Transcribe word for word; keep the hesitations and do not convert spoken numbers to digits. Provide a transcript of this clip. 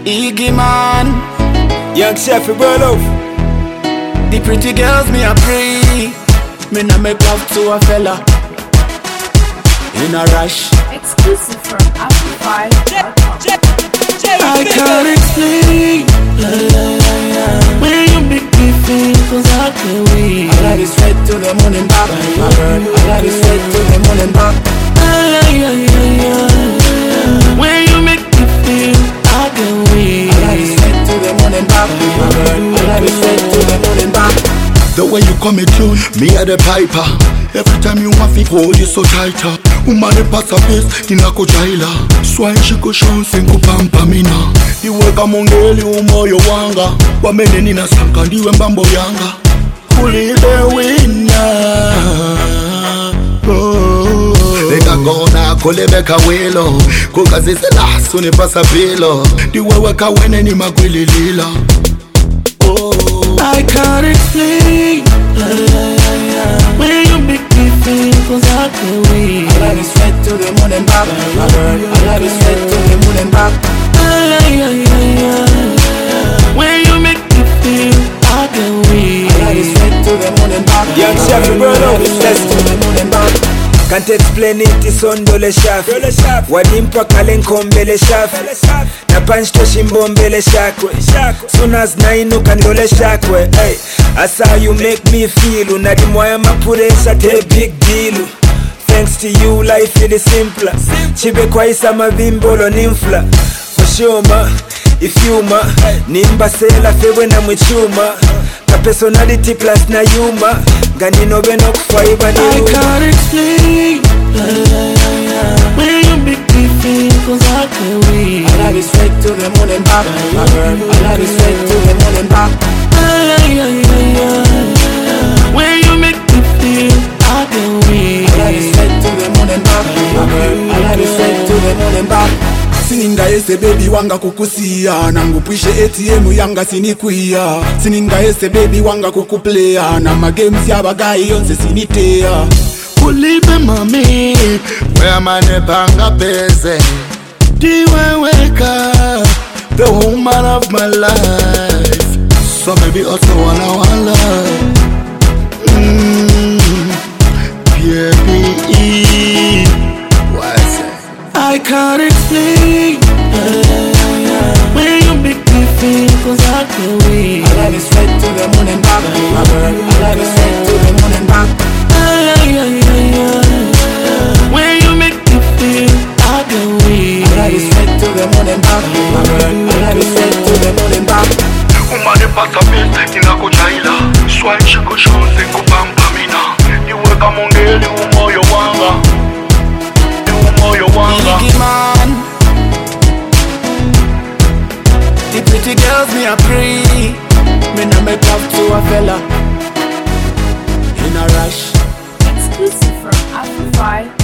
Iggy man, Young Chef, world of the pretty girls me a pray. Me na make love to a fella in a rush. Exclusive from Amplify dot com. I can't explain when you make me feel, cause I can't wait. I like it straight to the moon and back. I like it straight to the moon and back. When you make me feel, I can't wait. I like it straight to the moon and back. I like it straight to the moon and back. The way you come it tune, me a the piper. Every time you want me hold you so tighter. Umane pasa base, inako jaila. Swine shiko shon senku pampa mina. Iweka mongeli umoyo wanga. Wamene nina sanka ndiwe mbambo yanga. Kulibe wina. Oh. Leka gona kulebe kawilo. Kukazise lasu ni pasa pilo. Diwewe kawene ni magwili lila. Oh. I can't explain when you make me feel, cause I can't wait. I like it straight to the moon and back. I like it straight to the moon and back. When you make me feel, I can't wait. I like it straight to the moon and back. Young Chef, world of straight to the moon and back. Can't explain it, it's on dole shaf. Wadimpa kalenkombele shaf. Na punch to shimbombele shakwe. Soon as nainu kandole shakwe. Hey, that's how you make me feel. Unadimwaya mapuresha te big deal. Thanks to you, life is simpler. Chibe kwa isa mavimbolo nimfla. For sure ma, if you ma nimba sela fewe na mwichuma. Ka personality plus na yuma. Gani no beno kufaiba ni I can't explain when you make me feel, cause I can't wait. I like it straight to the moon and back. I like it straight to the moon and back. When you make me feel, I can't wait. I like it straight to the moon and back. I like it straight to the moon and back. Sininga ese baby wanga kukusia. Nangupishe A T M yanga sinikuia. Sininga ese baby wanga kukuplaya. Na magames ya bagai yonse sinitea. Kulibe mami, where mane panga pese. Diwe weka, the woman of my life. So maybe also wanna wanna Mmm, baby. Why say? I can't explain when you make me feel, cause I can't wait. I like it straight to the moon and back. I like it straight to the moon and back. When you make me feel, I can't wait. I like it straight to the moon and back. I like it straight to the moon and back. Umane pasa base, inako jaila. Swine shiko shon senku pampa mina. Iweka mongeli umoyo wanga. Umoyo wanga. Iggy man, the pretty girls me a pray. Me na make love to a fella in a rush. Exclusive from Amplify